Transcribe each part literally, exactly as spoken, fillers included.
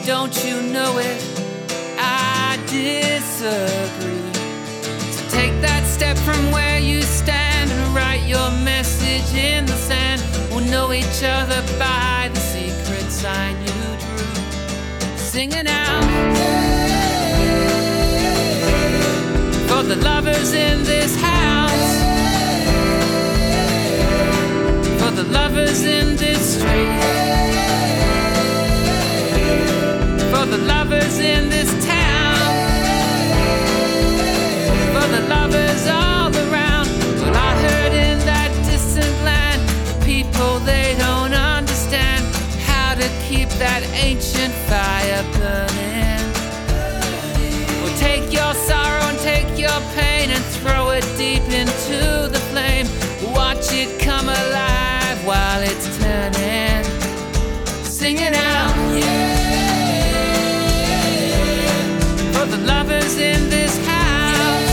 don't you know it? I disagree. So take that step from where you stand and write your message in the sand. We'll know each other by the secret sign you drew. Sing it out for the lovers in this house, for the lovers in this street, for the lovers in this town, for the lovers all around. Well, I heard in that distant land, the people, they don't understand how to keep that ancient fire burning. Well, take your sorrow and take your pain and throw it deep into the flame. Watch it come alive while it's turning. Sing it out, yeah. For the lovers in this house,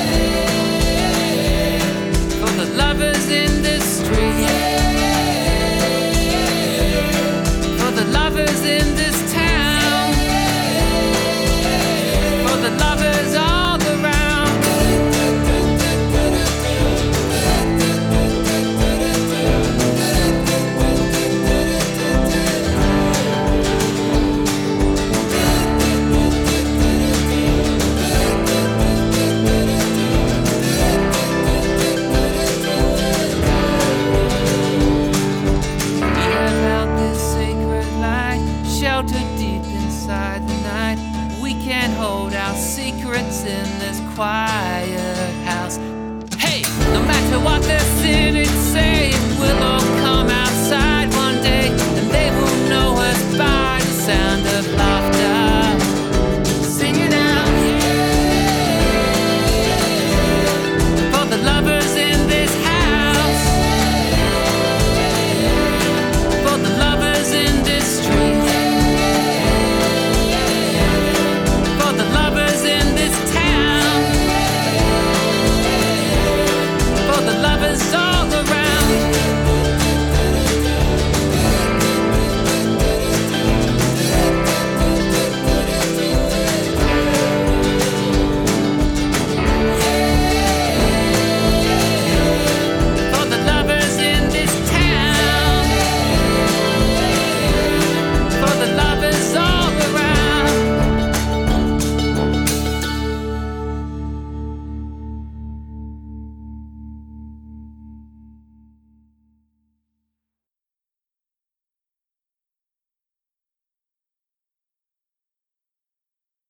for the lovers in this street, for the lovers in this town, for the lovers all around. Sheltered deep inside the night, we can't hold our secrets in this quiet